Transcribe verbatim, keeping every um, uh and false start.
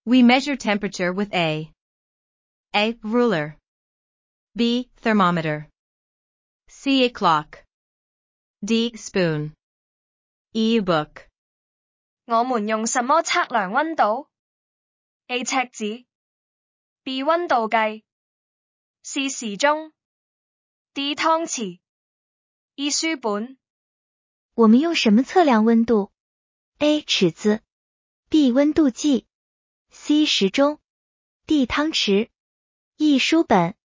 We measure temperature with a A. Ruler B. Thermometer C. A clock D. Spoon E. Book 我們用什麼測量溫度 ？A. 尺子 B. 溫度計 C. 時鐘 D. 湯匙 E. 書本我們用什麼測量溫度 ？A. 尺子 B. 溫度計 C. 時鐘 D. 湯匙 E. 書本